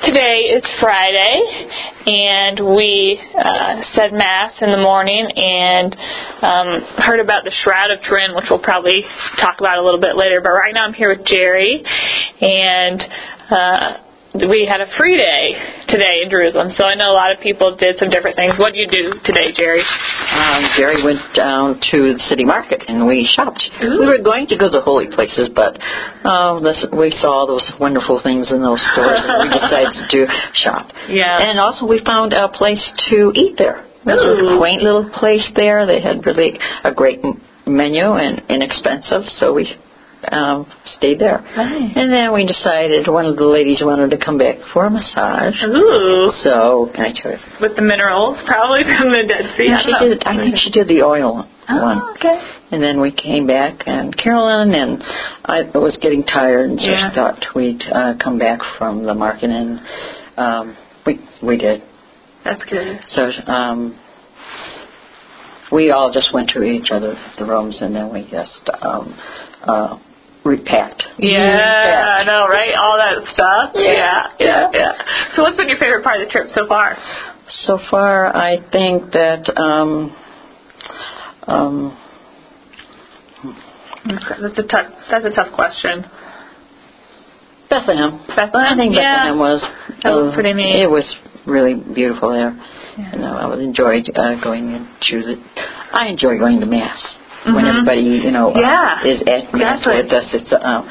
Today is Friday, and we said Mass in the morning and heard about the Shroud of Turin, which we'll probably talk about a little bit later. But right now I'm here with Jerry, and we had a free day today in Jerusalem, so I know a lot of people did some different things. What did you do today, Jerry? Jerry went down to the city market and we shopped. Ooh. We were going to go to the holy places, but we saw those wonderful things in those stores and we decided to shop. Yeah. And also we found a place to eat there. It was a quaint little place there. They had really a great menu and inexpensive, so we stayed there. Nice. And then we decided one of the ladies wanted to come back for a massage. Ooh. So I took With the minerals, probably from the Dead Sea. I think she did the oil one. Oh, okay. And then we came back, and Carolyn and I was getting tired, and so she thought we'd come back from the market, and we did. That's good. So we all just went to each other the rooms, and then we just repacked. Yeah, I know, right? All that stuff. Yeah. So what's been your favorite part of the trip so far? So far, I think that that's a tough question. Bethlehem. Bethlehem? I think Bethlehem was pretty neat. It was really beautiful there. Yeah. And I enjoyed going and choose it. I enjoy going to Mass when everybody, is at Mass with us. It's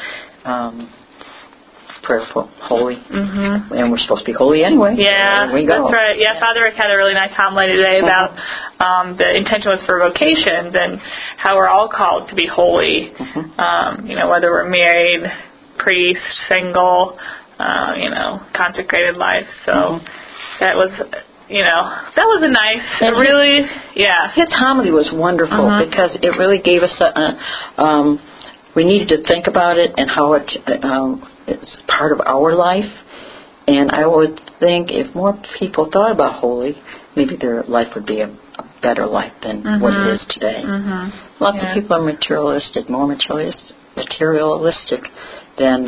prayerful, holy, and we're supposed to be holy anyway. Yeah, we go. That's right. Yeah, Father Rick had a really nice homily today about the intention was for vocations and how we're all called to be holy. Whether we're married, priest, single, consecrated life. So that was. That was a nice, His homily was wonderful because it really gave us we needed to think about it and how it's part of our life. And I would think if more people thought about holy, maybe their life would be a better life than what it is today. Lots of people are materialistic, more materialistic than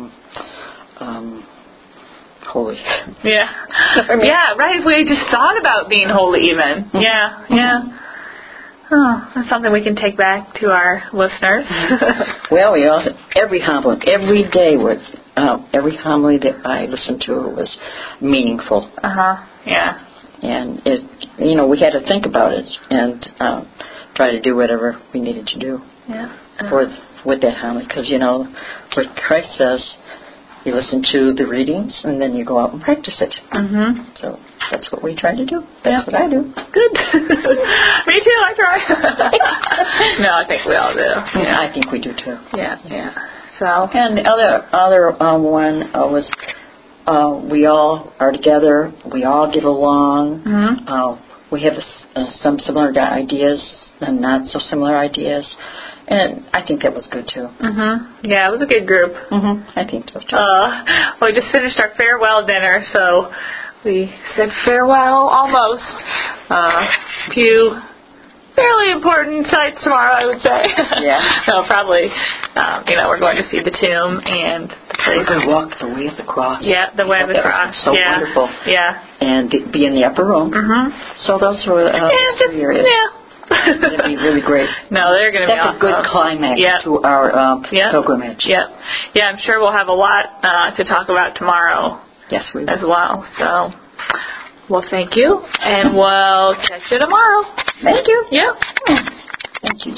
holy. Yeah. Yeah, right. We just thought about being holy even. Yeah. Oh, that's something we can take back to our listeners. Well, every homily every homily that I listened to was meaningful. Yeah. And we had to think about it and try to do whatever we needed to do with that homily, because what Christ says. You listen to the readings, and then you go out and practice it. So that's what we try to do. That's what I do. Good. Me too, I try. No, I think we all do. Yeah, I think we do too. Yeah. So. And the other one was we all are together. We all get along. We have some similar ideas and not so similar ideas. And I think that was good, too. Yeah, it was a good group. I think so, too. We just finished our farewell dinner, so we said farewell almost. Few fairly important sights tomorrow, I would say. Yeah. So probably, we're going to see the tomb and the place. We're going to walk the way of the cross. Yeah, the way of the cross. So wonderful. Yeah. And be in the upper room. So those were areas. Yeah. It's going to be really great. No, they're going to be awesome. That's a good climax to our pilgrimage. Yeah, I'm sure we'll have a lot to talk about tomorrow. Yes, we will. As well. So, well, thank you, and we'll catch you tomorrow. Thank you. Yeah. Thank you.